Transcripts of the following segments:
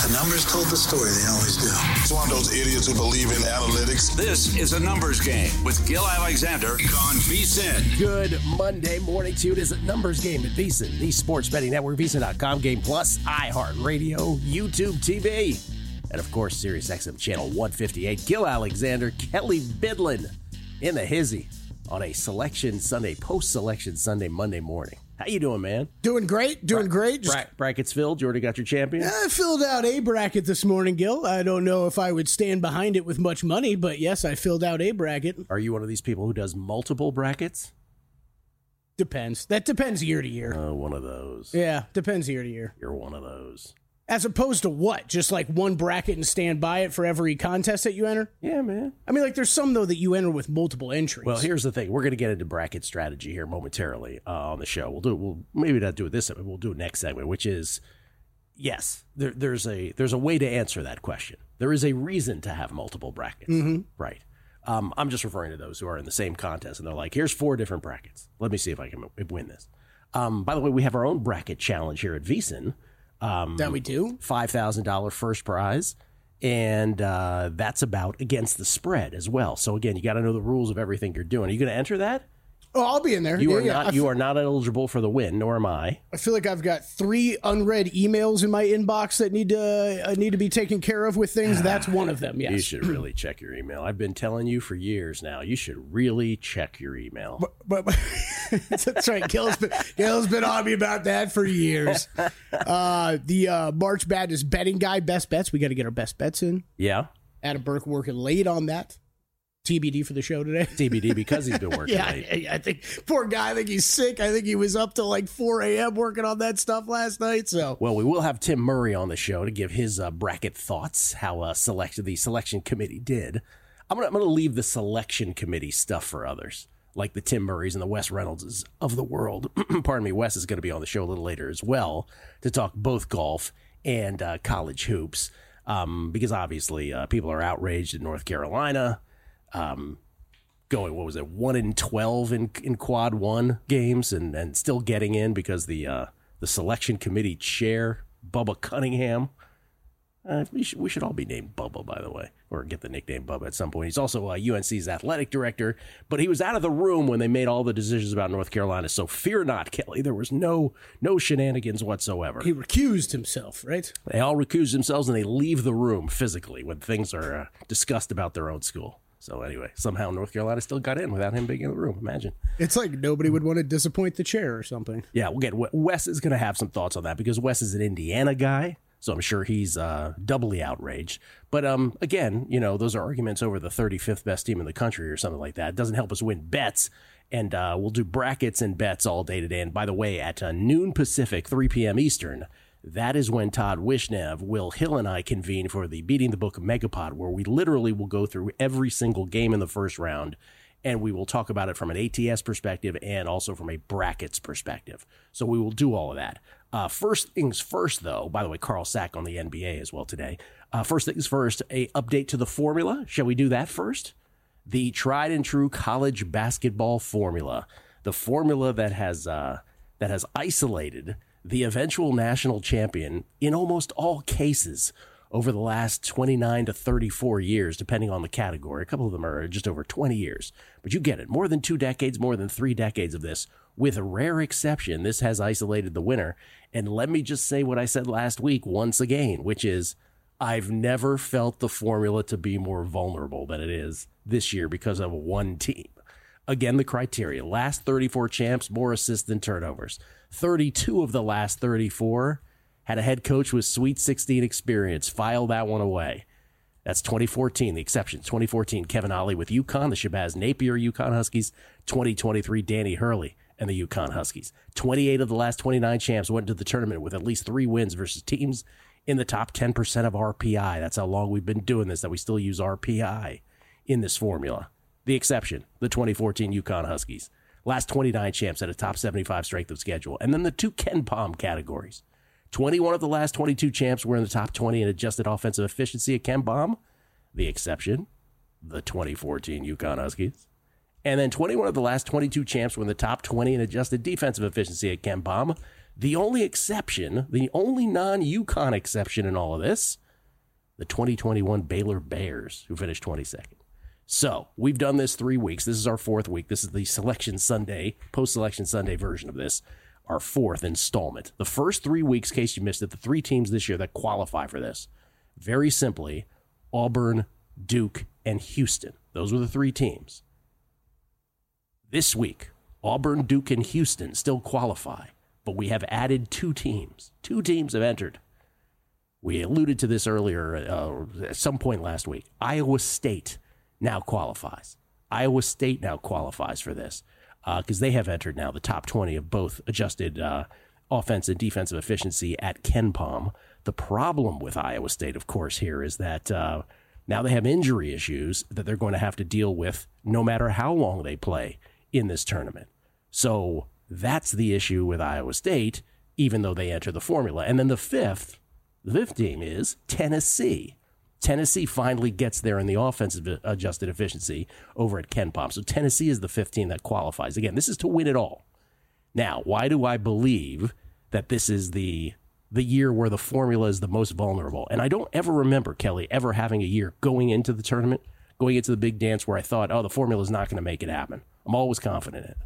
The numbers told the story. They always do. It's one of those idiots who believe in analytics. This is a numbers game with Gil Alexander on VSiN. Good Monday morning to you. It is a numbers game at VSiN, the sports betting network, VSiN.com, Game Plus, iHeartRadio, YouTube TV, and of course, Sirius XM channel 158. Gil Alexander, Kelly Bidlin in the hizzy on a selection Sunday, post-selection Sunday, Monday morning. How you doing, man? Doing great. Brackets filled. You already got your champion? I filled out a bracket this morning, Gil. I don't know if I would stand behind it with much money, but yes, I filled out a bracket. Are you one of these people who does multiple brackets? Depends. That depends year to year. One of those. Yeah, depends year to year. You're one of those. As opposed to what? Just like one bracket and stand by it for every contest that you enter? Yeah, man. I mean, like there's some, though, that you enter with multiple entries. Well, here's the thing. We're going to get into bracket strategy here momentarily on the show. We'll maybe not do it this segment. We'll do it next segment, which is, yes, there's a way to answer that question. There is a reason to have multiple brackets. Mm-hmm. Right. I'm just referring to those who are in the same contest, and they're like, here's 4 different brackets. Let me see if I can win this. By the way, we have our own bracket challenge here at VSiN. That we do? $5,000 first prize, and that's about against the spread as well. So again, you got to know the rules of everything you're doing. Are you going to enter that? Oh, I'll be in there. You are not eligible for the win, nor am I. I feel like I've got 3 unread emails in my inbox that need to be taken care of with things. That's one of them, yes. You should really check your email. I've been telling you for years now. You should really check your email. But that's right. Gil's been on me about that for years. The March Madness betting guy, best bets. We got to get our best bets in. Yeah. Adam Burke working late on that. TBD for the show today. TBD because he's been working late. I think, poor guy, I think he's sick. I think he was up till like 4 a.m. working on that stuff last night. So, well, we will have Tim Murray on the show to give his bracket thoughts, how the selection committee did. I'm gonna leave the selection committee stuff for others, like the Tim Murrays and the Wes Reynoldses of the world. Pardon me, Wes is going to be on the show a little later as well to talk both golf and college hoops, because obviously people are outraged in North Carolina. Going, 1-12 in quad 1 games and still getting in because the selection committee chair, Bubba Cunningham, we should all be named Bubba, by the way, or get the nickname Bubba at some point. He's also UNC's athletic director, but he was out of the room when they made all the decisions about North Carolina. So fear not, Kelly. There was no shenanigans whatsoever. He recused himself, right? They all recuse themselves and they leave the room physically when things are discussed about their own school. So anyway, somehow North Carolina still got in without him being in the room. Imagine. It's like nobody would want to disappoint the chair or something. Yeah, we'll get Wes is going to have some thoughts on that because Wes is an Indiana guy, so I'm sure he's doubly outraged. But again, those are arguments over the 35th best team in the country or something like that. It doesn't help us win bets, and we'll do brackets and bets all day today. And by the way, at noon Pacific, 3 p.m. Eastern, that is when Todd Wishnev, Will Hill, and I convene for the Beating the Book Megapod, where we literally will go through every single game in the first round, and we will talk about it from an ATS perspective and also from a brackets perspective. So we will do all of that. First things first, though, by the way, Carl Sack on the NBA as well today. First things first, a update to the formula. Shall we do that first? The tried and true college basketball formula. The formula that has isolated the eventual national champion in almost all cases over the last 29 to 34 years, depending on the category. A couple of them are just over 20 years. But you get it. More than 2 decades, more than 3 decades of this. With a rare exception, this has isolated the winner. And let me just say what I said last week once again, which is I've never felt the formula to be more vulnerable than it is this year because of one team. Again, the criteria. Last 34 champs, more assists than turnovers. 32 of the last 34 had a head coach with Sweet 16 experience. File that one away. That's 2014, the exception. 2014, Kevin Ollie with UConn, the Shabazz Napier UConn Huskies. 2023, Danny Hurley and the UConn Huskies. 28 of the last 29 champs went to the tournament with at least 3 wins versus teams in the top 10% of RPI. That's how long we've been doing this, that we still use RPI in this formula. The exception, the 2014 UConn Huskies. Last 29 champs at a top 75 strength of schedule. And then the 2 Ken Pom categories. 21 of the last 22 champs were in the top 20 in adjusted offensive efficiency at Ken Pom. The exception, the 2014 UConn Huskies. And then 21 of the last 22 champs were in the top 20 in adjusted defensive efficiency at Ken Pom. The only exception, the only non-UConn exception in all of this, the 2021 Baylor Bears, who finished 22nd. So we've done this 3 weeks. This is our 4th week. This is the Selection Sunday, post-Selection Sunday version of this, our 4th installment. The first 3 weeks, in case you missed it, the 3 teams this year that qualify for this, very simply, Auburn, Duke, and Houston. Those were the 3 teams. This week, Auburn, Duke, and Houston still qualify, but we have added 2 teams. 2 teams have entered. We alluded to this earlier at some point last week. Iowa State now qualifies. Iowa State now qualifies for this because they have entered now the top 20 of both adjusted offense and defensive efficiency at KenPom. The problem with Iowa State, of course, here is that now they have injury issues that they're going to have to deal with no matter how long they play in this tournament. So that's the issue with Iowa State, even though they enter the formula. And then the fifth team is Tennessee. Tennessee finally gets there in the offensive adjusted efficiency over at KenPom. So Tennessee is the 5th team that qualifies. Again, this is to win it all. Now, why do I believe that this is the year where the formula is the most vulnerable? And I don't ever remember, Kelly, ever having a year going into the tournament, going into the big dance where I thought, oh, the formula is not going to make it happen. I'm always confident in it.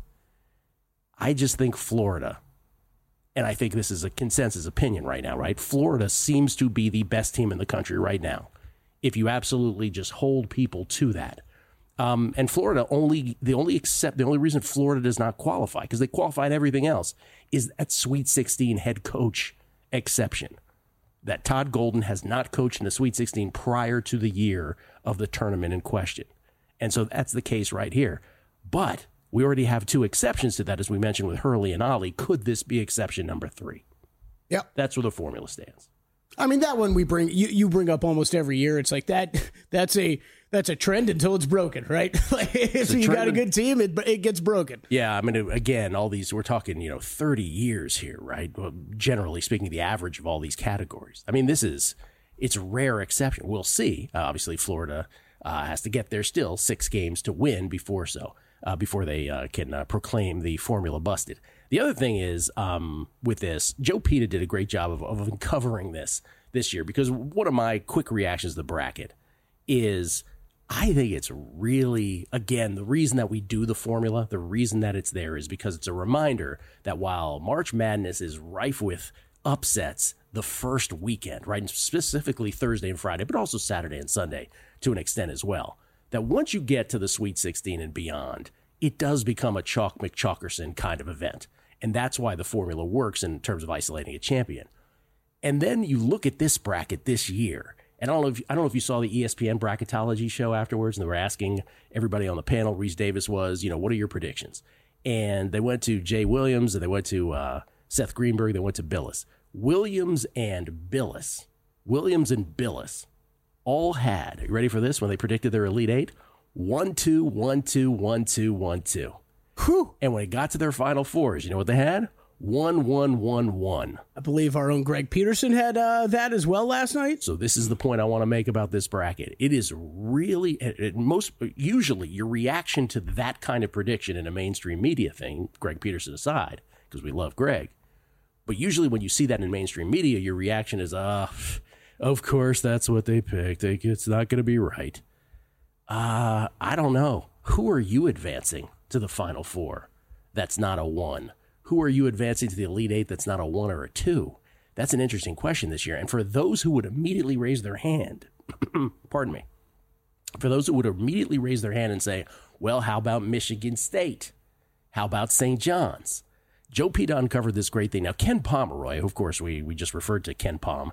I just think Florida, and I think this is a consensus opinion right now, right? Florida seems to be the best team in the country right now, if you absolutely just hold people to that. And Florida the only reason Florida does not qualify, because they qualified everything else, is that Sweet 16 head coach exception. That Todd Golden has not coached in the Sweet 16 prior to the year of the tournament in question. And so that's the case right here. But we already have 2 exceptions to that, as we mentioned with Hurley and Ollie. Could this be exception number 3? Yep. That's where the formula stands. I mean, that one you bring up almost every year. It's like that's a trend until it's broken, right? Like, if you got a good team, it gets broken. Yeah, I mean, again, all these, we're talking, 30 years here, right? Well, generally speaking, the average of all these categories. I mean, it's a rare exception. We'll see. Obviously, Florida has to get there still 6 games to win before they can proclaim the formula busted. The other thing is, with this, Joe Pita did a great job of uncovering this year, because one of my quick reactions to the bracket is I think it's really, again, the reason that we do the formula, the reason that it's there is because it's a reminder that while March Madness is rife with upsets the first weekend, right, and specifically Thursday and Friday, but also Saturday and Sunday to an extent as well, that once you get to the Sweet 16 and beyond, it does become a Chalk McChalkerson kind of event. And that's why the formula works in terms of isolating a champion. And then you look at this bracket this year, and I don't know if you saw the ESPN bracketology show afterwards, and they were asking everybody on the panel, Reese Davis was, what are your predictions? And they went to Jay Williams, and they went to Seth Greenberg, they went to Billis. Williams and Billis all had, are you ready for this, when they predicted their Elite Eight? 1-2, 1-2, 1-2, 1-2. Whew. And when it got to their Final Fours, you know what they had? 1-1-1-1. I believe our own Greg Peterson had that as well last night. So this is the point I want to make about this bracket. It is really, usually your reaction to that kind of prediction in a mainstream media thing, Greg Peterson aside, because we love Greg, but usually when you see that in mainstream media, your reaction is, of course, that's what they picked. It's not going to be right. I don't know. Who are you advancing to the Final Four that's not a 1? Who are you advancing to the Elite Eight that's not a 1 or a 2? That's an interesting question this year. And for those who would immediately raise their hand, pardon me, for those who would immediately raise their hand and say, well, how about Michigan State? How about St. John's? Joe Pita uncovered this great thing. Now, Ken Pomeroy, of course, we just referred to KenPom.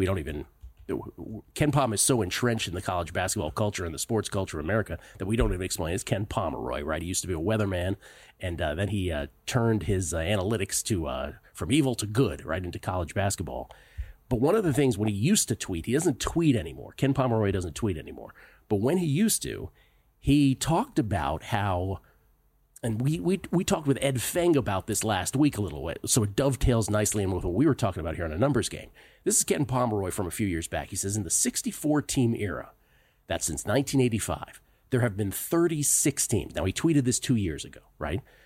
KenPom is so entrenched in the college basketball culture and the sports culture of America that we don't even explain. It's Ken Pomeroy, right? He used to be a weatherman, and then he turned his analytics to from evil to good, right, into college basketball. But one of the things, when he used to tweet, he doesn't tweet anymore. Ken Pomeroy doesn't tweet anymore. But when he used to, he talked about how, and we talked with Ed Feng about this last week a little bit, so it dovetails nicely in with what we were talking about here on a numbers game. This is Ken Pomeroy from a few years back. He says, in the 64-team era, that's since 1985, there have been 36 teams. Now, he tweeted this 2 years ago, right?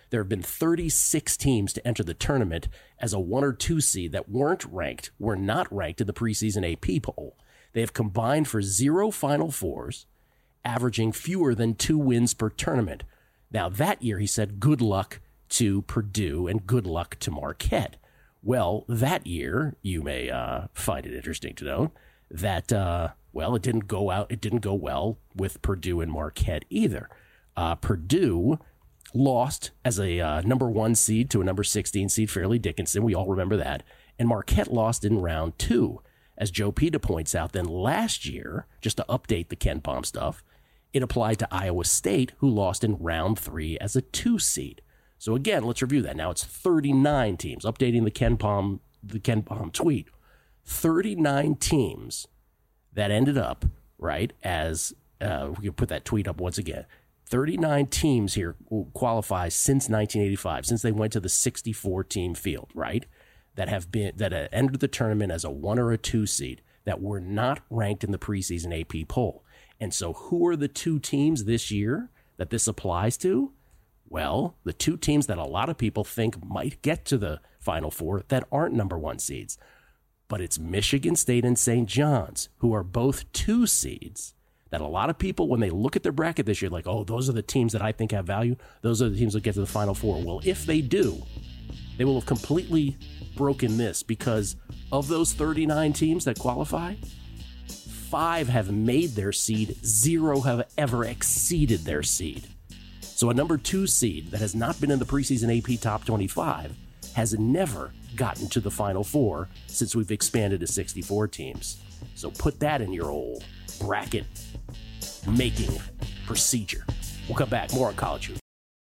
there have been 36 teams to enter the tournament as a 1 or 2 seed that were not ranked in the preseason AP poll. They have combined for 0 Final Fours, averaging fewer than 2 wins per tournament. Now, that year, he said, good luck to Purdue and good luck to Marquette. Well, that year, you may find it interesting to note that, it didn't go well with Purdue and Marquette either. Purdue lost as a number 1 seed to a number 16 seed, Fairleigh Dickinson. We all remember that. And Marquette lost in round 2. As Joe Pita points out, then last year, just to update the KenPom stuff, it applied to Iowa State, who lost in round 3 as a 2 seed. So again, let's review that. Now it's 39 teams. Updating the KenPom tweet. 39 teams that ended up, right, as, we can put that tweet up once again. 39 teams here qualify since 1985, since they went to the 64-team field, right, that entered the tournament as a 1 or a 2 seed that were not ranked in the preseason AP poll. And so who are the 2 teams this year that this applies to? Well, the 2 teams that a lot of people think might get to the Final Four that aren't number 1 seeds. But it's Michigan State and St. John's, who are both 2 seeds, that a lot of people, when they look at their bracket this year, like, oh, those are the teams that I think have value. Those are the teams that get to the Final Four. Well, if they do, they will have completely broken this, because of those 39 teams that qualify, 5 have made their seed, 0 have ever exceeded their seed. So a number 2 seed that has not been in the preseason AP Top 25 has never gotten to the Final Four since we've expanded to 64 teams. So put that in your old bracket making procedure. We'll come back. More on College Hoops.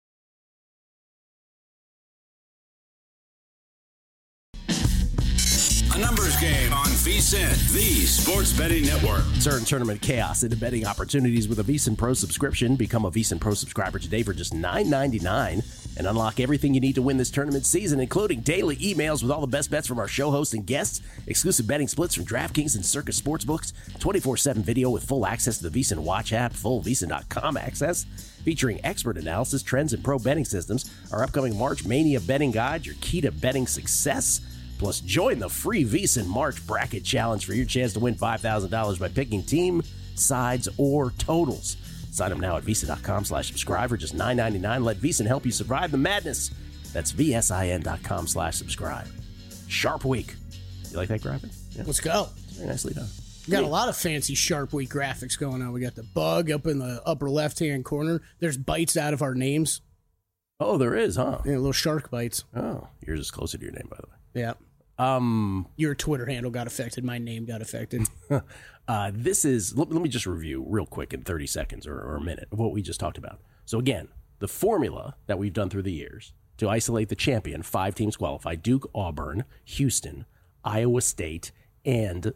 A numbers game on VSiN, the Sports Betting Network. Turn tournament chaos into betting opportunities with a VSiN Pro subscription. Become a VSiN Pro subscriber today for just $9.99 and unlock everything you need to win this tournament season, including daily emails with all the best bets from our show hosts and guests, exclusive betting splits from DraftKings and Circus Sportsbooks, 24/7 video with full access to the VSiN Watch app, full VSiN.com access, featuring expert analysis, trends, and pro betting systems. Our upcoming March Mania betting guide, your key to betting success. Plus, join the free VSiN March Bracket Challenge for your chance to win $5,000 by picking team, sides, or totals. Sign up now at VSiN.com/subscribe for just $9.99. Let VSiN help you survive the madness. That's VSIN.com/subscribe. Sharp Week. You like that graphic? Yeah. Let's go. Very nicely done. We got a lot of fancy Sharp Week graphics going on. We got the bug up in the upper left-hand corner. There's bites out of our names. Oh, there is, huh? Yeah, little shark bites. Oh, yours is closer to your name, by the way. Yeah. Your Twitter handle got affected. My name got affected. This is, let me just review real quick in 30 seconds or a minute of what we just talked about. So again, the formula that we've done through the years to isolate the champion, 5 teams qualify: Duke, Auburn, Houston, Iowa State, and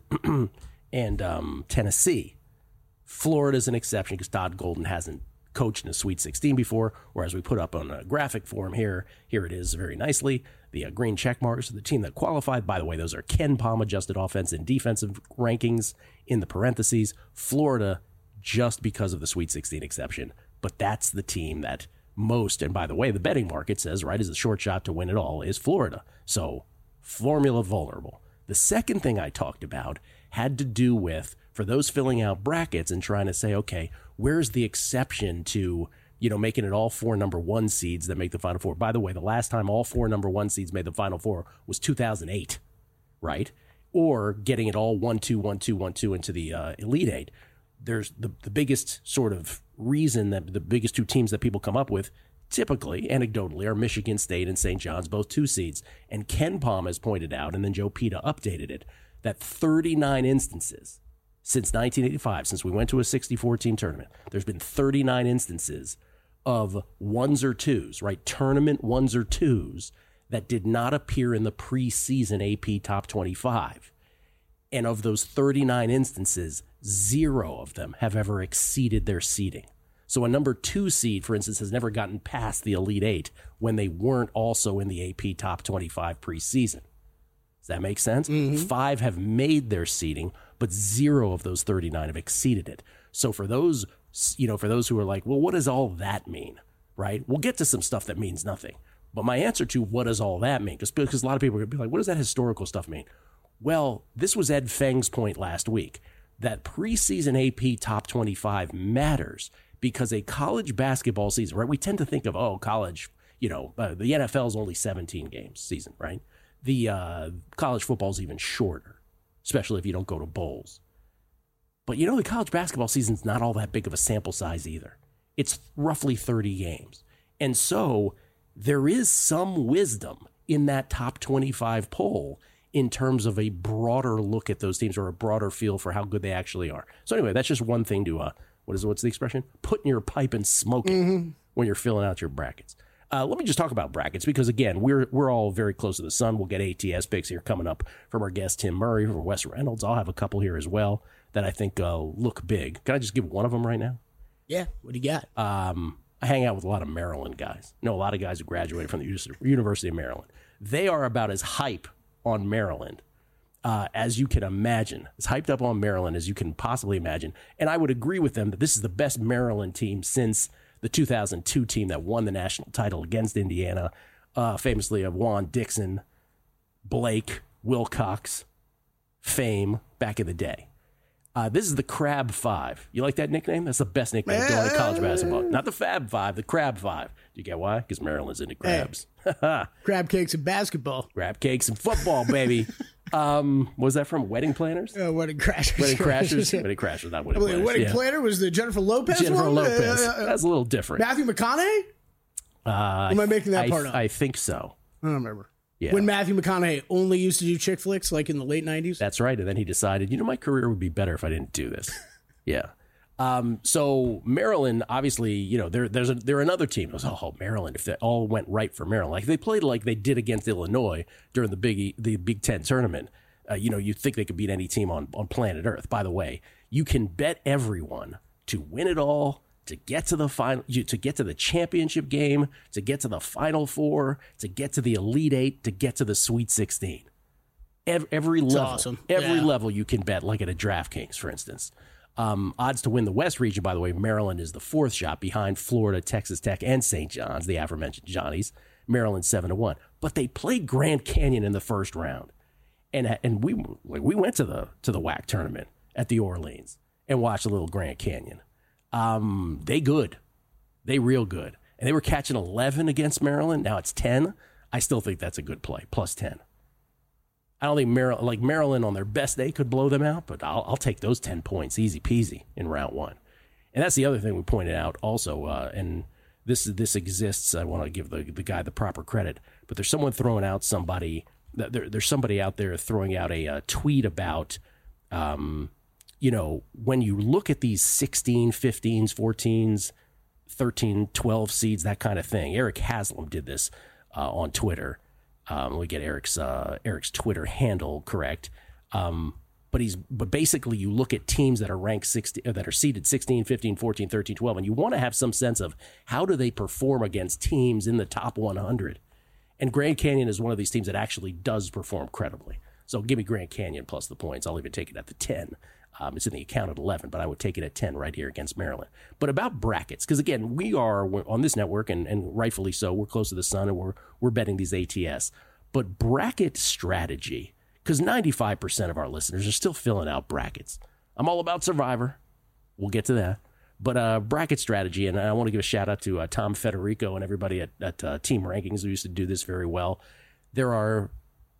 Tennessee. Florida's an exception because Todd Golden hasn't coached in a Sweet 16 before, whereas we put up on a graphic form here it is very nicely. The green check marks of the team that qualified. By the way, those are KenPom adjusted offense and defensive rankings in the parentheses. Florida, just because of the Sweet 16 exception, but that's the team that most, and by the way, the betting market says, right, is the short shot to win it all is Florida. So formula vulnerable. The second thing I talked about had to do with, for those filling out brackets and trying to say, okay, where's the exception to, making it all 4 number 1 seeds that make the Final Four? By the way, the last time all 4 number 1 seeds made the Final Four was 2008, right? Or getting it all 1-2, 1-2, 1-2 into the Elite Eight. There's the biggest sort of reason that the biggest 2 teams that people come up with, typically, anecdotally, are Michigan State and St. John's, both 2 seeds. And KenPom has pointed out, and then Joe Pita updated it, that 39 instances since 1985, since we went to a 64-team tournament, there's been 39 instances of 1s or 2s, right? Tournament 1s or 2s that did not appear in the preseason AP Top 25. And of those 39 instances, 0 of them have ever exceeded their seeding. So a number 2 seed, for instance, has never gotten past the Elite Eight when they weren't also in the AP Top 25 preseason. Does that make sense? Mm-hmm. 5 have made their seeding, but 0 of those 39 have exceeded it. So for those, who are like, well, what does all that mean? right? We'll get to some stuff that means nothing. But my answer to what does all that mean? Because a lot of people are going to be like, what does that historical stuff mean? Well, this was Ed Feng's point last week, that preseason AP top 25 matters because a college basketball season, right? We tend to think of, college, the NFL is only 17 games season, right? The college football is even shorter, especially if you don't go to bowls. But the college basketball season's not all that big of a sample size either. It's roughly 30 games. And so there is some wisdom in that top 25 poll in terms of a broader look at those teams or a broader feel for how good they actually are. So anyway, that's just one thing to, what's the expression? Put in your pipe and smoke it when you're filling out your brackets. Let me just talk about brackets because, again, we're all very close to the sun. We'll get ATS picks here coming up from our guest Tim Murray, from Wes Reynolds. I'll have a couple here as well that I think look big. Can I just give one of them right now? Yeah. What do you got? I hang out with a lot of Maryland guys. A lot of guys who graduated from the University of Maryland. They are about as hype on Maryland as you can imagine, as hyped up on Maryland as you can possibly imagine. And I would agree with them that this is the best Maryland team since the 2002 team that won the national title against Indiana, famously of Juan Dixon, Blake, Wilcox, fame back in the day. This is the Crab Five. You like that nickname? That's the best nickname going to college basketball. Not the Fab Five, the Crab Five. Do you get why? Because Maryland's into crabs. Hey, crab cakes and basketball. Crab cakes and football, baby. What was that from? Wedding Planners? Wedding Crashers. Wedding Crashers? Wedding Crashers, not Wedding Planners. Wedding Planner was the Jennifer Lopez Jennifer one? Lopez. That's a little different. Matthew McConaughey? Am I making that part up? I think so. I don't remember. Yeah. When Matthew McConaughey only used to do chick flicks, like in the late 90s? That's right. And then he decided, my career would be better if I didn't do this. Yeah. So Maryland, obviously, they're another team. It was, Maryland, if they all went right for Maryland. Like they played like they did against Illinois during the Big Ten tournament. You'd think they could beat any team on planet Earth. By the way, you can bet everyone to win it all, to get to the final, to get to the championship game, to get to the Final Four, to get to the Elite Eight, to get to the Sweet 16. Every level, awesome. Every level you can bet, like at a DraftKings, for instance. Odds to win the West region, by the way, Maryland is the fourth shot behind Florida, Texas Tech, and St. John's, the aforementioned Johnnies. Maryland 7-1, but they played Grand Canyon in the first round, and we went to the WAC tournament at the Orleans and watched a little Grand Canyon. They real good, and they were catching 11 against Maryland. Now it's 10. I still think that's a good play, plus 10. I don't think Maryland on their best day could blow them out, but I'll take those 10 points easy peasy in round one. And that's the other thing we pointed out also, and this exists. I want to give the guy the proper credit, but there's someone throwing out somebody. There's somebody out there throwing out a tweet about, when you look at these 16, 15s, 14s, 13, 12 seeds, that kind of thing. Eric Haslam did this on Twitter. We get Eric's Twitter handle correct. But basically you look at teams that are ranked 60, that are seeded 16, 15, 14, 13, 12, and you want to have some sense of how do they perform against teams in the top 100. And Grand Canyon is one of these teams that actually does perform credibly. So give me Grand Canyon plus the points. I'll even take it at the 10. It's in the account at 11, but I would take it at 10 right here against Maryland. But about brackets, because again, we're on this network, and rightfully so, we're close to the sun, and we're betting these ATS. But bracket strategy, because 95% of our listeners are still filling out brackets. I'm all about Survivor. We'll get to that. But bracket strategy, and I want to give a shout out to Tom Federico and everybody at Team Rankings who used to do this very well. There are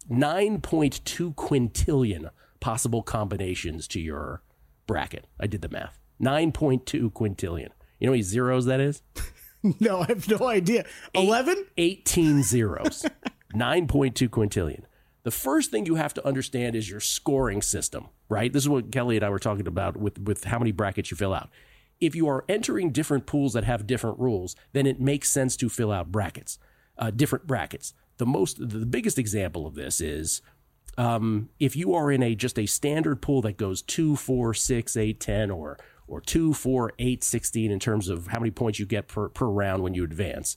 9.2 quintillion possible combinations to your bracket. I did the math. 9.2 quintillion. You know how many zeros that is? No, I have no idea. 11? 18 zeros. 9.2 quintillion. The first thing you have to understand is your scoring system, right? This is what Kelly and I were talking about with how many brackets you fill out. If you are entering different pools that have different rules, then it makes sense to fill out brackets, different brackets. The biggest example of this is if you are in just a standard pool that goes 2, 4, 6, 8, 10, or 2, 4, 8, 16 in terms of how many points you get per round when you advance,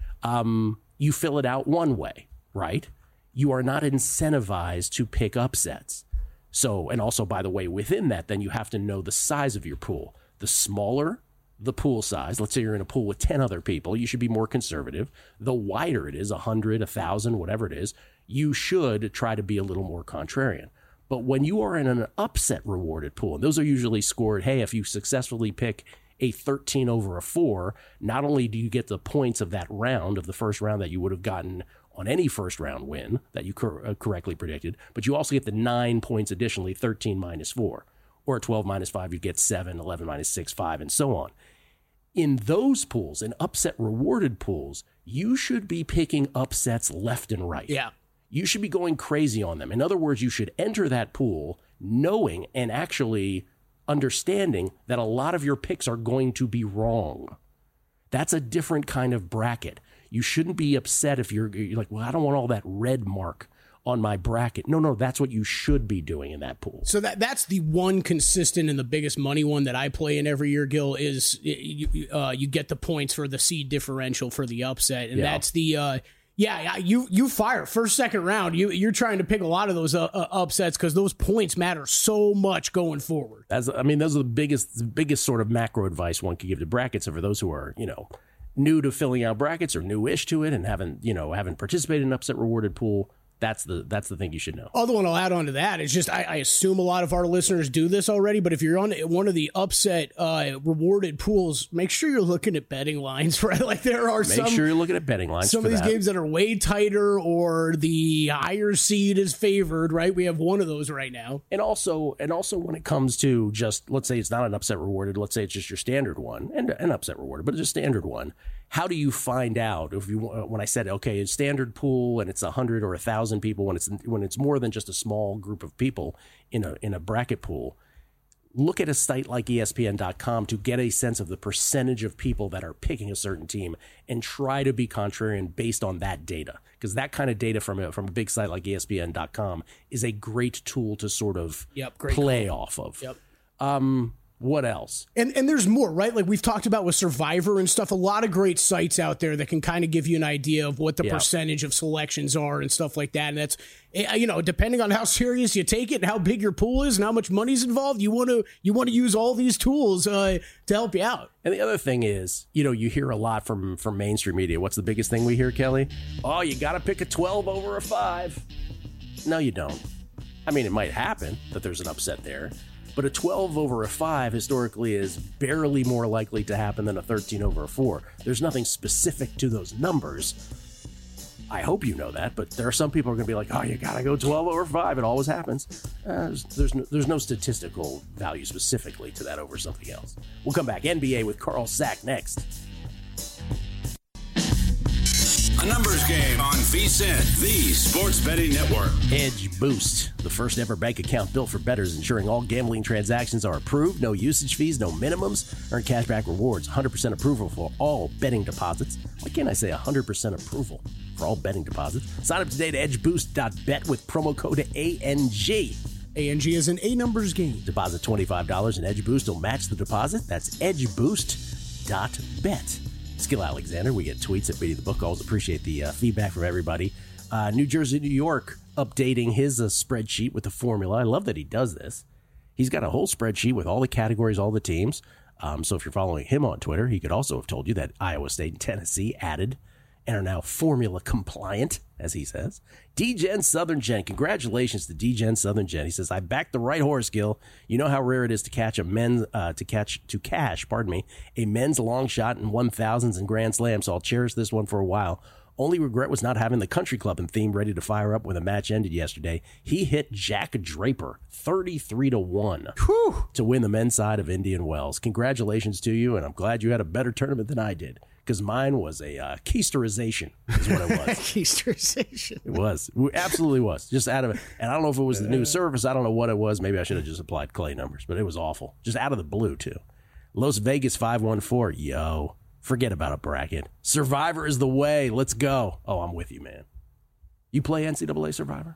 you fill it out one way, right? You are not incentivized to pick upsets. So, and also, by the way, within that, then you have to know the size of your pool. The smaller the pool size, let's say you're in a pool with 10 other people, you should be more conservative. The wider it is, 100, 1,000, whatever it is, you should try to be a little more contrarian. But when you are in an upset rewarded pool, and those are usually scored, hey, if you successfully pick a 13 over a 4, not only do you get the points of that round, of the first round that you would have gotten on any first round win that you correctly predicted, but you also get the 9 points additionally, 13 minus 4. Or a 12 minus 5, you get 7, 11 minus 6, 5, and so on. In those pools, in upset rewarded pools, you should be picking upsets left and right. Yeah. You should be going crazy on them. In other words, you should enter that pool knowing and actually understanding that a lot of your picks are going to be wrong. That's a different kind of bracket. You shouldn't be upset if you're like, well, I don't want all that red mark on my bracket. No, that's what you should be doing in that pool. So that's the one consistent and the biggest money one that I play in every year, Gil, is you get the points for the seed differential for the upset. And that's the, you fire first, second round. You're trying to pick a lot of those upsets because those points matter so much going forward. Those are the biggest sort of macro advice one could give to brackets for those who are, new to filling out brackets or newish to it and haven't participated in an upset rewarded pool. That's the thing you should know. Other one I'll add on to that is just I assume a lot of our listeners do this already, but if you're on one of the upset rewarded pools, make sure you're looking at betting lines, right? Like make sure you're looking at betting lines. Some of these games that are way tighter or the higher seed is favored, right? We have one of those right now. And also when it comes to just, let's say it's not an upset rewarded, let's say it's just your standard one, and an upset rewarded, but it's a standard one. How do you find out if you, when I said, okay, it's standard pool and it's 100 or 1,000 people, when it's more than just a small group of people in a bracket pool, look at a site like ESPN.com to get a sense of the percentage of people that are picking a certain team and try to be contrarian based on that data. Because that kind of data from a big site like ESPN.com is a great tool to sort of play off of. Yep. What else? And there's more, right? Like we've talked about with Survivor and stuff, a lot of great sites out there that can kind of give you an idea of what the percentage of selections are and stuff like that. And that's, depending on how serious you take it and how big your pool is and how much money's involved, you want to use all these tools to help you out. And the other thing is, you hear a lot from mainstream media. What's the biggest thing we hear, Kelly? Oh, you got to pick a 12 over a 5. No, you don't. I mean, it might happen that there's an upset there. But a 12 over a 5 historically is barely more likely to happen than a 13 over a 4. There's nothing specific to those numbers. I hope you know that, but there are some people who are going to be like, oh, you got to go 12 over 5. It always happens. There's no statistical value specifically to that over something else. We'll come back. NBA with Carl Sack next. A numbers game on VSiN, the sports betting network. Edge Boost, the first ever bank account built for bettors, ensuring all gambling transactions are approved, no usage fees, no minimums, earn cashback rewards, 100% approval for all betting deposits. Why can't I say 100% approval for all betting deposits? Sign up today to edgeboost.bet with promo code ANG. ANG is an A numbers game. Deposit $25 and Edge Boost will match the deposit. That's edgeboost.bet. Skill Alexander, we get tweets at Beating the Book. Always appreciate the feedback from everybody. New Jersey, New York, updating his spreadsheet with the formula. I love that he does this. He's got a whole spreadsheet with all the categories, all the teams. So if you're following him on Twitter, he could also have told you that Iowa State and Tennessee added and are now formula compliant, as he says. D-Gen Southern Gen. Congratulations to D-Gen Southern Gen. He says, I backed the right horse, Gil. You know how rare it is to cash a men's long shot in 1,000s and Grand Slam, so I'll cherish this one for a while. Only regret was not having the country club and theme ready to fire up when the match ended yesterday. He hit Jack Draper 33-1 to win the men's side of Indian Wells. Congratulations to you, and I'm glad you had a better tournament than I did. Because mine was a keisterization, is what it was. Keisterization. It was. It absolutely was. Just out of it. And I don't know if it was the new service. I don't know what it was. Maybe I should have just applied clay numbers, but it was awful. Just out of the blue, too. Las Vegas 514. Yo, forget about a bracket. Survivor is the way. Let's go. Oh, I'm with you, man. You play NCAA Survivor?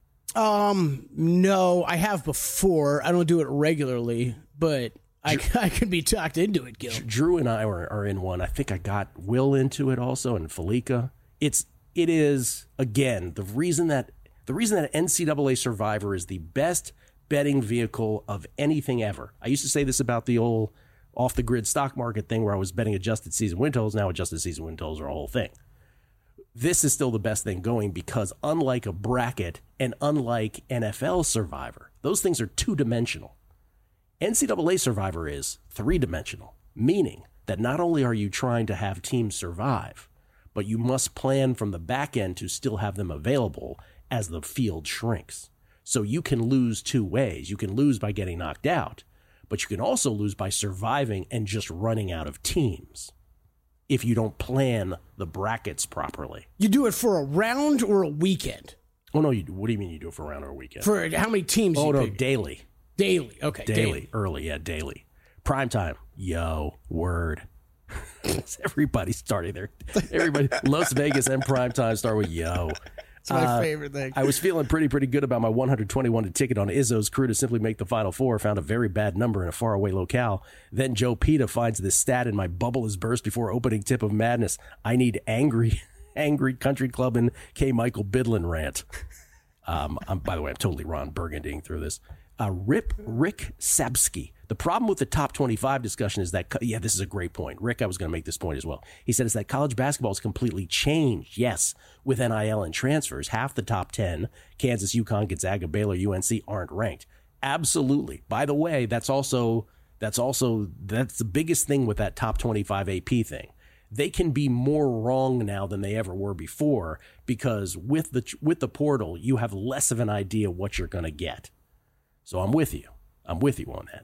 No, I have before. I don't do it regularly, but I could be talked into it, Gil. Drew and I are in one. I think I got Will into it also, and Felica. It is, again, the reason that NCAA Survivor is the best betting vehicle of anything ever. I used to say this about the old off the grid stock market thing where I was betting adjusted season win totals. Now adjusted season win totals are a whole thing. This is still the best thing going because unlike a bracket and unlike NFL Survivor, those things are two-dimensional. NCAA Survivor is three-dimensional, meaning that not only are you trying to have teams survive, but you must plan from the back end to still have them available as the field shrinks. So you can lose two ways. You can lose by getting knocked out, but you can also lose by surviving and just running out of teams if you don't plan the brackets properly. You do it for a round or a weekend? Oh, no, what do you mean you do it for a round or a weekend? For how many teams? Oh, no, daily. Daily, okay. Daily, early, yeah, daily. Prime time, yo, word. Everybody's starting there. Everybody, Las Vegas and prime time start with yo. It's my favorite thing. I was feeling pretty good about my 121 ticket on Izzo's crew to simply make the Final Four. Found a very bad number in a faraway locale. Then Joe Pita finds this stat and my bubble is burst before opening tip of madness. I need angry country club and K. Michael Bidlin rant. By the way, I'm totally Ron Burgundying through this. Rick Sabsky. The problem with the top 25 discussion is that, this is a great point. Rick, I was going to make this point as well. He said it's that college basketball has completely changed. Yes, with NIL and transfers, half the top 10, Kansas, UConn, Gonzaga, Baylor, UNC, aren't ranked. Absolutely. By the way, that's the biggest thing with that top 25 AP thing. They can be more wrong now than they ever were before because with the portal, you have less of an idea what you're going to get. So I'm with you on that.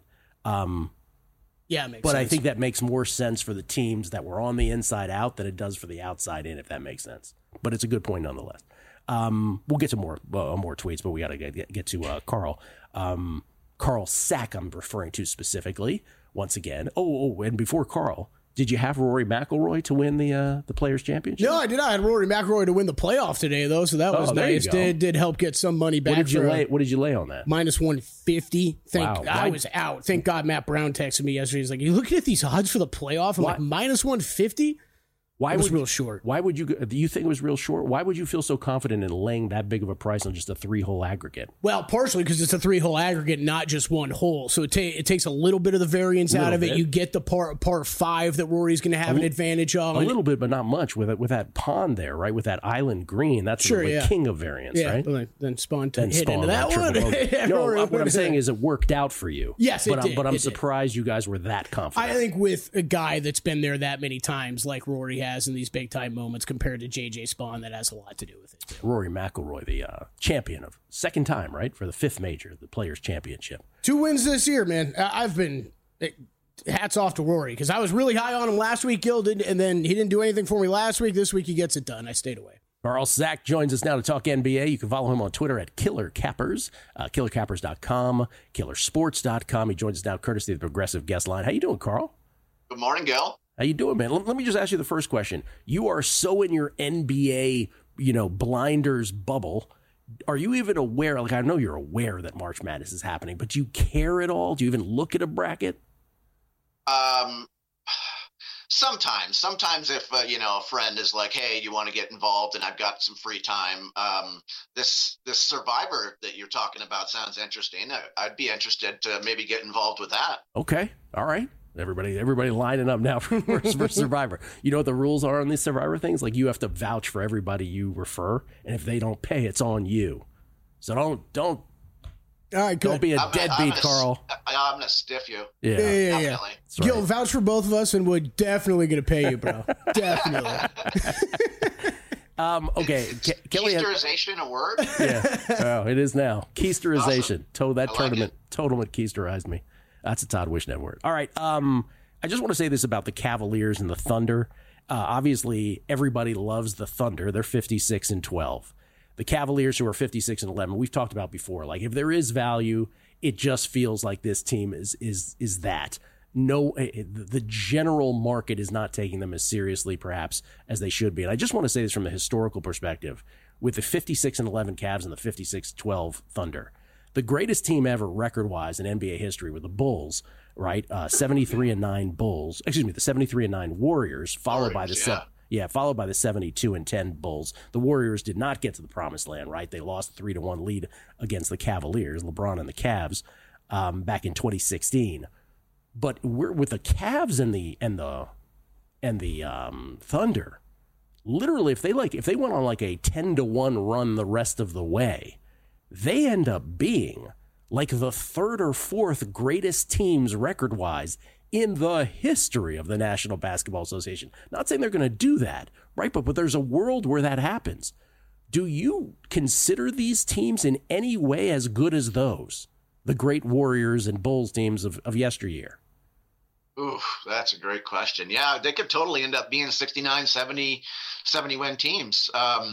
It makes but sense. I think that makes more sense for the teams that were on the inside out than it does for the outside in, if that makes sense. But it's a good point nonetheless. We'll get to more tweets, but we got to get to Carl. Carl Sack, I'm referring to specifically once again. And before Carl, did you have Rory McIlroy to win the Players' Championship? No, I did not. I had Rory McIlroy to win the playoff today, though, so that was nice. Did help get some money back. What did you lay on that? Minus 150. Wow. I was out. Thank God Matt Brown texted me yesterday. He's like, "You looking at these odds for the playoff?" I'm like, minus 150? It was real short. Why would you? Do you think it was real short? Why would you feel so confident in laying that big of a price on just a 3-hole aggregate? Well, partially because it's a 3-hole aggregate, not just one hole. So it takes a little bit of the variance out of it. You get the par 5 that Rory's going to have an advantage of. A little bit, but not much with that pond there, right? With that island green, that's the king of variance, right? But then Spawn hit into that one. What I'm saying is it worked out for you. Yes, it did. But I'm surprised you guys were that confident. I think with a guy that's been there that many times, like Rory has in these big time moments compared to JJ Spawn, that has a lot to do with it too. Rory McIlroy, the champion of second time, right, for the 5th major, the Players' Championship. 2 wins this year, man. I've been hats off to Rory because I was really high on him last week, Gil, and then he didn't do anything for me last week. This week he gets it done. I stayed away. Carl Sack joins us now to talk NBA. You can follow him on Twitter at Killer Cappers, killercappers.com, killersports.com. He joins us now courtesy of the Progressive Guest Line. How you doing, Carl? Good morning, Gil. How you doing, man? Let me just ask you the first question. You are so in your NBA, blinders bubble. Are you even aware? Like, I know you're aware that March Madness is happening, but do you care at all? Do you even look at a bracket? Sometimes if a friend is like, "Hey, you want to get involved?" and I've got some free time. This Survivor that you're talking about sounds interesting. I'd be interested to maybe get involved with that. Okay, all right. Everybody lining up now for Survivor. You know what the rules are on these Survivor things? Like, you have to vouch for everybody you refer, and if they don't pay, it's on you. So don't. All right, don't be a deadbeat, Carl. I'm gonna stiff you. Yeah. Definitely. Gil, vouch for both of us, and we're definitely gonna pay you, bro. Definitely. Okay. Keisterization a word? Yeah. Oh, it is now. Keisterization. Awesome. That tournament keisterized me. That's a Todd Wishnet word. All right. I just want to say this about the Cavaliers and the Thunder. Obviously, everybody loves the Thunder. They're 56-12. The Cavaliers, who are 56-11, we've talked about before. Like, if there is value, it just feels like this team is that. No, the general market is not taking them as seriously, perhaps, as they should be. And I just want to say this from a historical perspective. With the 56-11 Cavs and the 56-12 Thunder, the greatest team ever record-wise in NBA history were the Bulls, right? 73-9 Bulls. Excuse me, the 73-9 Warriors, followed by the 72-10 Bulls. The Warriors did not get to the promised land, right? They lost 3-1 lead against the Cavaliers, LeBron and the Cavs, back in 2016. But we're with the Cavs and the Thunder. Literally, if they went on like a 10-1 run the rest of the way, they end up being like the third or fourth greatest teams record-wise in the history of the National Basketball Association. Not saying they're going to do that, right? But there's a world where that happens. Do you consider these teams in any way as good as those, the great Warriors and Bulls teams of yesteryear? Ooh, that's a great question. Yeah, they could totally end up being 69, 70 win teams.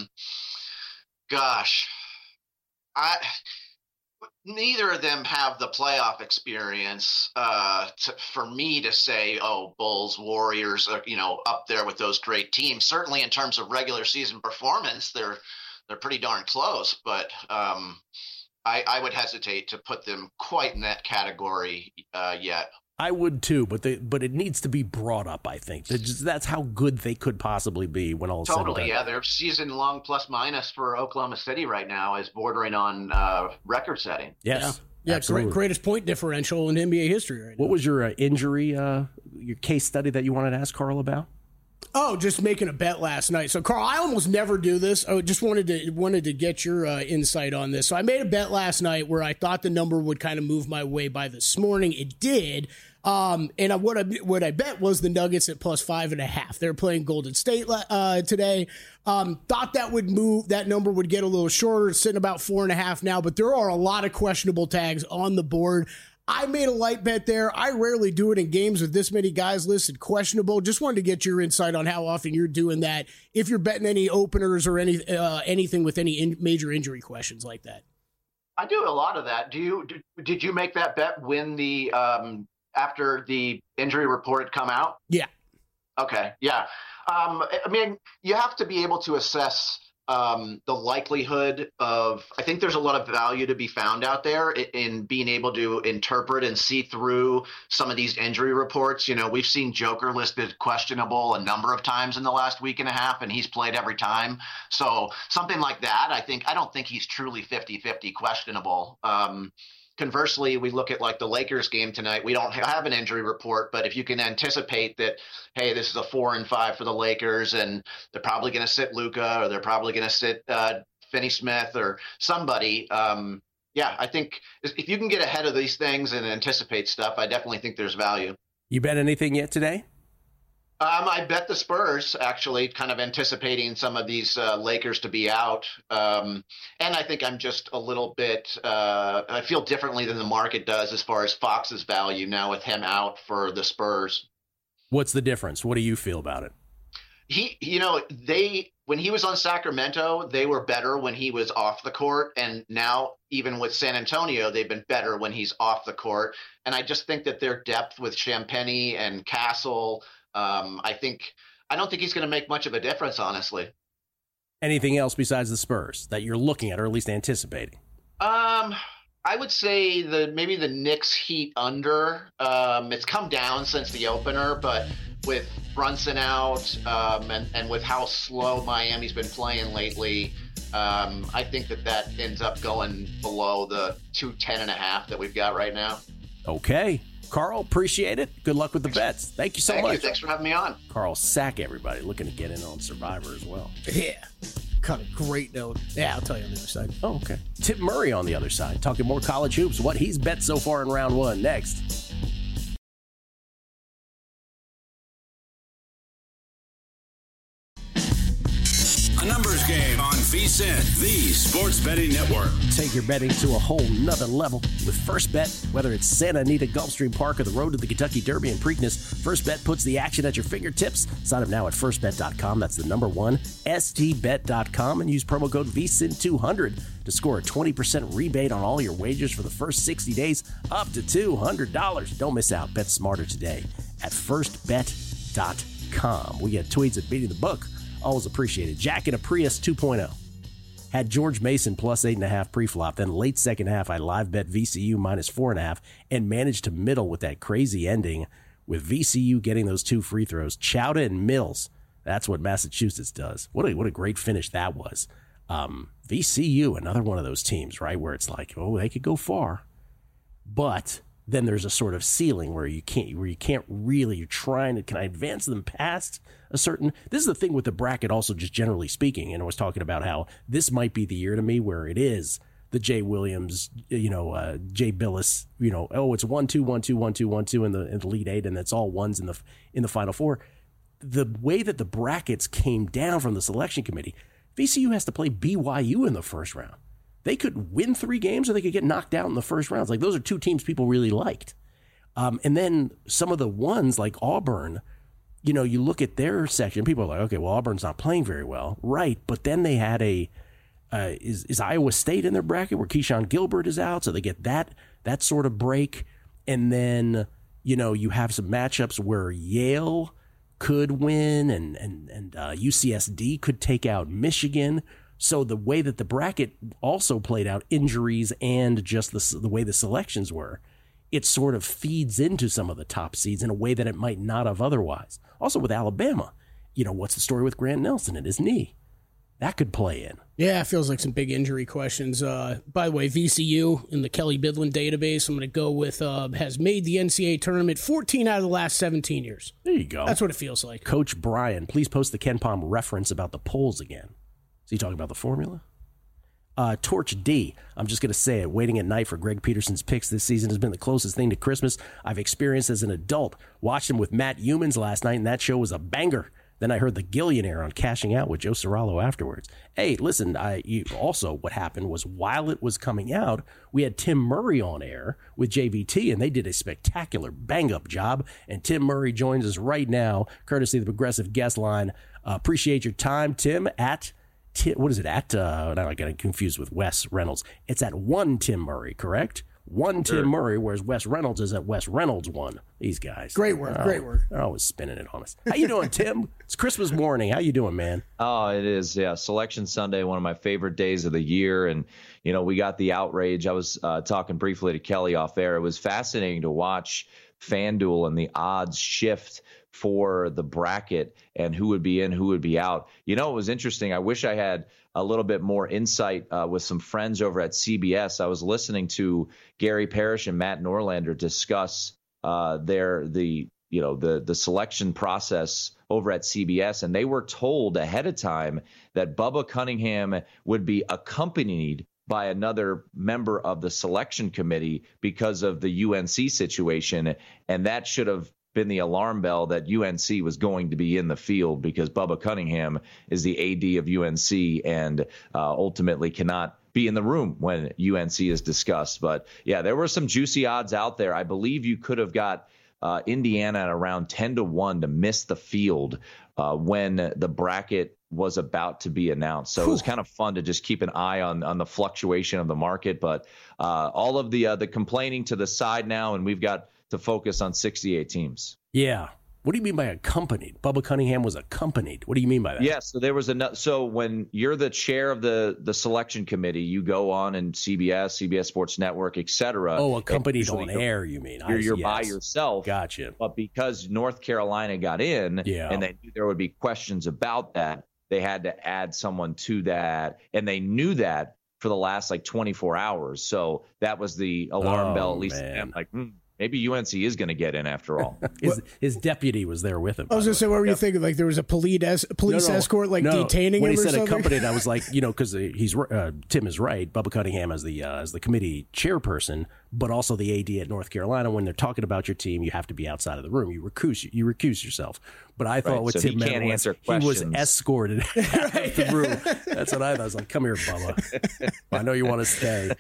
Neither of them have the playoff experience for me to say, oh, Bulls, Warriors are, up there with those great teams. Certainly in terms of regular season performance, they're pretty darn close, but I would hesitate to put them quite in that category yet. I would too, but it needs to be brought up, I think. That's how good they could possibly be when all is said and done. Totally, yeah. Their season-long plus-minus for Oklahoma City right now is bordering on record-setting. Yes. Yeah, greatest point differential in NBA history right now. What was your injury, your case study that you wanted to ask Carl about? Oh, just making a bet last night. So, Carl, I almost never do this. I just wanted to get your insight on this. So I made a bet last night where I thought the number would kind of move my way by this morning. It did. And what I bet was the Nuggets at plus 5.5. They're playing Golden State today. Thought that number would get a little shorter. It's sitting about 4.5 now, but there are a lot of questionable tags on the board. I made a light bet there. I rarely do it in games with this many guys listed questionable. Just wanted to get your insight on how often you're doing that. If you're betting any openers or anything with any major injury questions like that. I do a lot of that. Did you make that bet when the after the injury report had come out? Yeah. Okay. Yeah. I mean, you have to be able to assess the likelihood of, I think there's a lot of value to be found out there in being able to interpret and see through some of these injury reports. We've seen Joker listed questionable a number of times in the last week and a half, and he's played every time. So something like that, I don't think he's truly 50-50 questionable. Conversely, we look at like the Lakers game tonight. We don't have an injury report, but if you can anticipate that, hey, this is a 4-5 for the Lakers, and they're probably going to sit Luka, or they're probably going to sit Finney-Smith or somebody. I think if you can get ahead of these things and anticipate stuff, I definitely think there's value. You bet anything yet today? I bet the Spurs, actually, kind of anticipating some of these Lakers to be out. And I think I'm just a little bit I feel differently than the market does as far as Fox's value now with him out for the Spurs. What's the difference? What do you feel about it? When he was on Sacramento, they were better when he was off the court. And now, even with San Antonio, they've been better when he's off the court. And I just think that their depth with Champagnie and Castle, I don't think he's going to make much of a difference, honestly. Anything else besides the Spurs that you're looking at or at least anticipating? I would say maybe the Knicks Heat under. It's come down since the opener, but with Brunson out and with how slow Miami's been playing lately, I think that ends up going below the 210.5 that we've got right now. Okay. Carl, appreciate it. Good luck with the bets. Thank you so much. Thanks for having me on. Carl Sack, everybody, looking to get in on Survivor as well. Yeah. Kind of great note. Yeah, I'll tell you on the other side. Oh, okay. Tip Murray on the other side, talking more college hoops, what he's bet so far in round one. Next. A numbers game on VSiN, the Sports Betting Network. Take your betting to a whole nother level with First Bet. Whether it's Santa Anita, Gulfstream Park, or the road to the Kentucky Derby and Preakness, First Bet puts the action at your fingertips. Sign up now at firstbet.com. That's the number one, stbet.com, and use promo code VSiN200 to score a 20% rebate on all your wagers for the first 60 days, up to $200. Don't miss out. Bet smarter today at firstbet.com. We get tweets at Beating the Book. Always appreciated. Jack in a Prius 2.0. Had George Mason plus 8.5 pre-flop. Then late second half, I live bet VCU minus 4.5 and managed to middle with that crazy ending with VCU getting those two free throws. Chowda and Mills. That's what Massachusetts does. What a great finish that was. VCU, another one of those teams, right, where it's like, oh, they could go far. But then there's a sort of ceiling where you can't really, you're trying to, can I advance them past a certain, this is the thing with the bracket also, just generally speaking, and I was talking about how this might be the year to me where it is the Jay Williams, Jay Billis, it's 1-2, 1-2, 1-2, 1-2 in the Elite Eight, and it's all ones in the Final Four. The way that the brackets came down from the selection committee, VCU has to play BYU in the first round. They could win 3 games or they could get knocked out in the first rounds. Like, those are 2 teams people really liked. And then some of the ones like Auburn, you look at their section, people are like, okay, well, Auburn's not playing very well. Right. But then they had is Iowa State in their bracket where Keyshawn Gilbert is out. So they get that sort of break. And then, you have some matchups where Yale could win and UCSD could take out Michigan. So the way that the bracket also played out, injuries and just the way the selections were, it sort of feeds into some of the top seeds in a way that it might not have otherwise. Also with Alabama, what's the story with Grant Nelson and his knee? That could play in. Yeah, it feels like some big injury questions. By the way, VCU in the Kelly Bidlin database, I'm going to go with, has made the NCAA tournament 14 out of the last 17 years. There you go. That's what it feels like. Coach Brian, please post the KenPom reference about the polls again. Is he talking about the formula? Torch D, I'm just going to say it. Waiting at night for Greg Peterson's picks this season has been the closest thing to Christmas I've experienced as an adult. Watched him with Matt Humans last night, and that show was a banger. Then I heard the Gillionaire on Cashing Out with Joe Cirallo afterwards. Hey, listen, also what happened was while it was coming out, we had Tim Murray on air with JVT, and they did a spectacular bang-up job. And Tim Murray joins us right now, courtesy of the Progressive Guest Line. Appreciate your time, Tim, what is it at? Now I'm getting confused with Wes Reynolds. It's at 1 Tim Murray, correct? 1 Tim Murray, whereas Wes Reynolds is at Wes Reynolds 1. These guys. Great work. They're always spinning it on us. How you doing, Tim? It's Christmas morning. How you doing, man? Oh, it is. Yeah. Selection Sunday, one of my favorite days of the year. And, we got the outrage. I was talking briefly to Kelly off air. It was fascinating to watch FanDuel and the odds shift for the bracket and who would be in, who would be out. It was interesting. I wish I had a little bit more insight with some friends over at CBS. I was listening to Gary Parrish and Matt Norlander discuss the selection process over at CBS, and they were told ahead of time that Bubba Cunningham would be accompanied by another member of the selection committee because of the UNC situation, and that should have been the alarm bell that UNC was going to be in the field because Bubba Cunningham is the AD of UNC and ultimately cannot be in the room when UNC is discussed. But, yeah, there were some juicy odds out there. I believe you could have got Indiana at around 10-1 to miss the field when the bracket was about to be announced. So it was kind of fun to just keep an eye on the fluctuation of the market. But all of the complaining to the side now, and we've got to focus on 68 teams. Yeah. What do you mean by accompanied? Bubba Cunningham was accompanied. What do you mean by that? Yeah, so there was so when you're the chair of the selection committee, you go on and CBS Sports Network, etc. Oh, accompanied on air, you mean? You're by yourself. Gotcha. But because North Carolina got in, and they knew there would be questions about that, they had to add someone to that, and they knew that for the last 24 hours. So that was the alarm bell, at least. Maybe UNC is going to get in after all. His deputy was there with him. I was going to say, what were you thinking? Like there was a police escort detaining him when he or said something? Accompanied, I was like, because Tim is right. Bubba Cunningham as the committee chairperson, but also the AD at North Carolina. When they're talking about your team, you have to be outside of the room. You recuse yourself. But I thought what Tim meant was he was escorted out of the room. That's what I thought. I was like, come here, Bubba. I know you want to stay.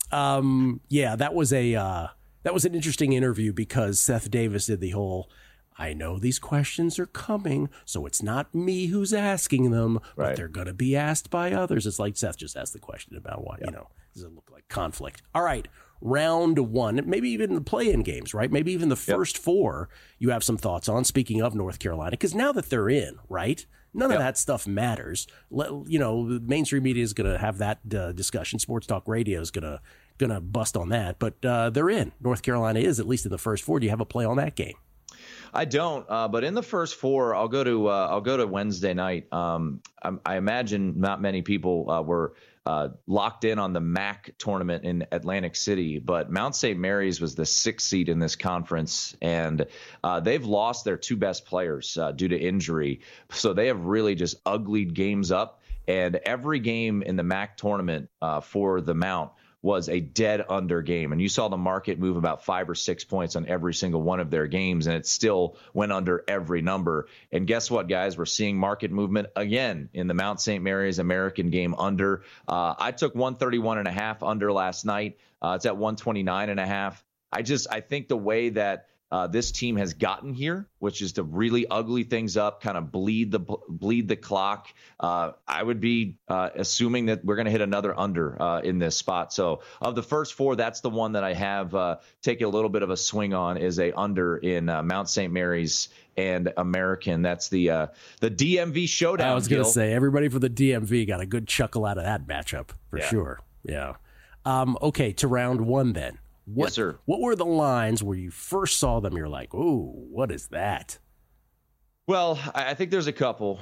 That was an interesting interview because Seth Davis did the whole, I know these questions are coming, so it's not me who's asking them, but they're going to be asked by others. It's like Seth just asked the question about why, does it look like conflict? All right, round one, maybe even the play-in games, right? Maybe even the first four you have some thoughts on, speaking of North Carolina, because now that they're in, right? None of that stuff matters. The mainstream media is going to have that discussion. Sports Talk Radio is going to bust on that, but they're in. North Carolina is, at least in the first four. Do you have a play on that game? I don't, but in the first four, I'll go to Wednesday night. I imagine not many people were locked in on the MAC tournament in Atlantic City, but Mount St. Mary's was the 6th seed in this conference, and they've lost their 2 best players due to injury. So they have really just uglied games up, and every game in the MAC tournament for the Mount was a dead under game. And you saw the market move about 5 or 6 points on every single one of their games, and it still went under every number. And guess what, guys? We're seeing market movement again in the Mount St. Mary's American game under. I took 131.5 under last night. It's at 129.5. I think the way that this team has gotten here, which is to really ugly things up, kind of bleed the clock. I would be assuming that we're going to hit another under in this spot. So of the first 4, that's the one that I have taken a little bit of a swing on, is a under in Mount St. Mary's and American. That's the DMV showdown. I was going to say, everybody for the DMV got a good chuckle out of that matchup for sure. Yeah. Okay, to round 1 then. Yes, sir. What were the lines where you first saw them? You're like, "Ooh, what is that?" Well, I think there's a couple,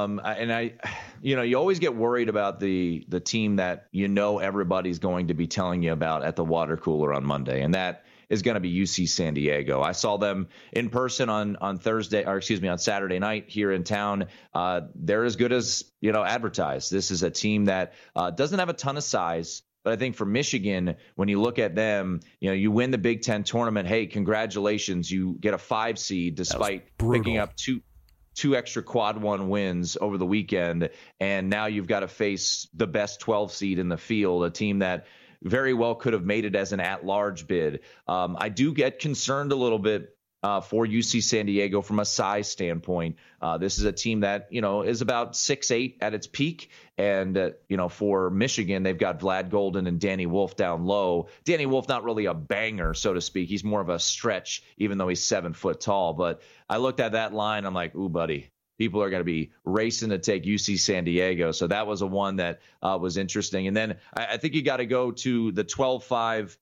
you always get worried about the team that everybody's going to be telling you about at the water cooler on Monday, and that is going to be UC San Diego. I saw them in person on Saturday night here in town. They're as good as advertised. This is a team that doesn't have a ton of size. But I think for Michigan, when you look at them, you win the Big Ten tournament. Hey, congratulations. You get a 5 seed despite picking up two extra quad 1 wins over the weekend. And now you've got to face the best 12 seed in the field, a team that very well could have made it as an at-large bid. I do get concerned a little bit for UC San Diego from a size standpoint. This is a team that, is about 6'8" at its peak. And, for Michigan, they've got Vlad Golden and Danny Wolf down low. Danny Wolf, not really a banger, so to speak. He's more of a stretch, even though he's 7 foot tall. But I looked at that line. I'm like, ooh, buddy, people are going to be racing to take UC San Diego. So that was a one that was interesting. And then I think you got to go to the 12-5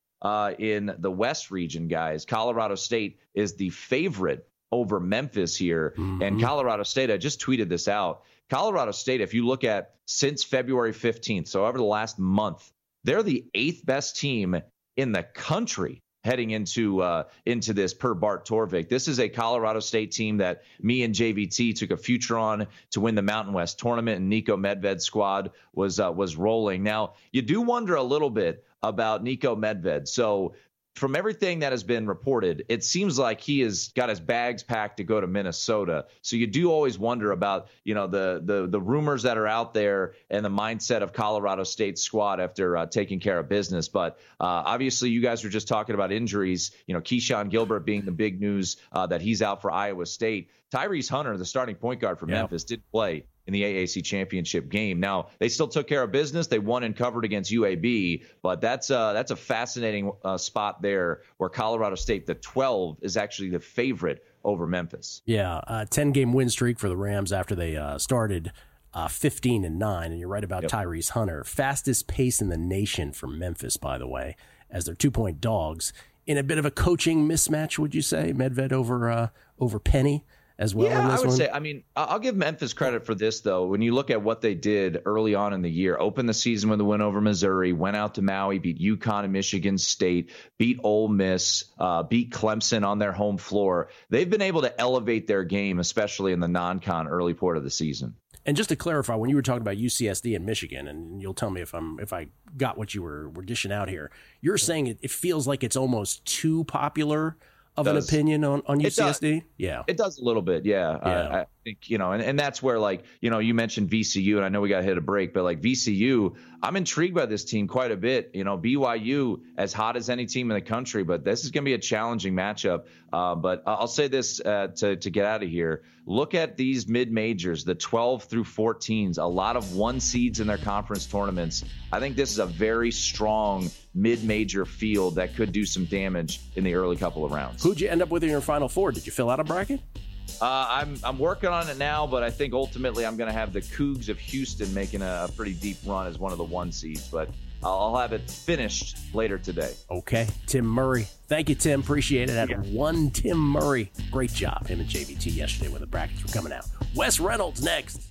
in the West region, guys. Colorado State is the favorite over Memphis here. Mm-hmm. And Colorado State, I just tweeted this out. Colorado State, if you look at since February 15th, so over the last month, they're the 8th best team in the country heading into this per Bart Torvik. This is a Colorado State team that me and JVT took a future on to win the Mountain West tournament, and Nico Medved's squad was rolling. Now, you do wonder a little bit about Nico Medved. So from everything that has been reported, it seems like he has got his bags packed to go to Minnesota. So you do always wonder about, the rumors that are out there and the mindset of Colorado State's squad after taking care of business. But obviously, you guys were just talking about injuries. Keyshawn Gilbert being the big news that he's out for Iowa State. Tyrese Hunter, the starting point guard for Memphis, did play in the AAC championship game. Now, they still took care of business. They won and covered against UAB, but that's a fascinating spot there where Colorado State, the 12, is actually the favorite over Memphis. Yeah, 10-game win streak for the Rams after they started 15-9, and you're right about Tyrese Hunter. Fastest pace in the nation for Memphis, by the way, as they're 2-point dogs. In a bit of a coaching mismatch, would you say, Medved over Penny? As well, yeah, in this I would one? say. I mean, I'll give Memphis credit for this, though. When you look at what they did early on in the year, opened the season with a win over Missouri, went out to Maui, beat UConn and Michigan State, beat Ole Miss, beat Clemson on their home floor. They've been able to elevate their game, especially in the non-con early part of the season. And just to clarify, when you were talking about UCSD and Michigan, and you'll tell me if I got what you were dishing out here, you're saying it feels like it's almost too popular of an opinion on UCSD? Yeah. It does a little bit, yeah. I think, and that's where, you mentioned VCU, and I know we got to hit a break, but VCU, I'm intrigued by this team quite a bit. BYU, as hot as any team in the country, but this is going to be a challenging matchup. But I'll say this to get out of here. Look at these mid-majors, the 12 through 14s, a lot of 1 seeds in their conference tournaments. I think this is a very strong mid-major field that could do some damage in the early couple of rounds. Who'd you end up with in your Final Four? Did you fill out a bracket? I'm working on it now, but I think ultimately I'm going to have the Cougs of Houston making a pretty deep run as one of the 1 seeds, but I'll have it finished later today. Okay. Tim Murray. Thank you, Tim. Appreciate it. At one Tim Murray. Great job. Him and JVT yesterday when the brackets were coming out. Wes Reynolds next.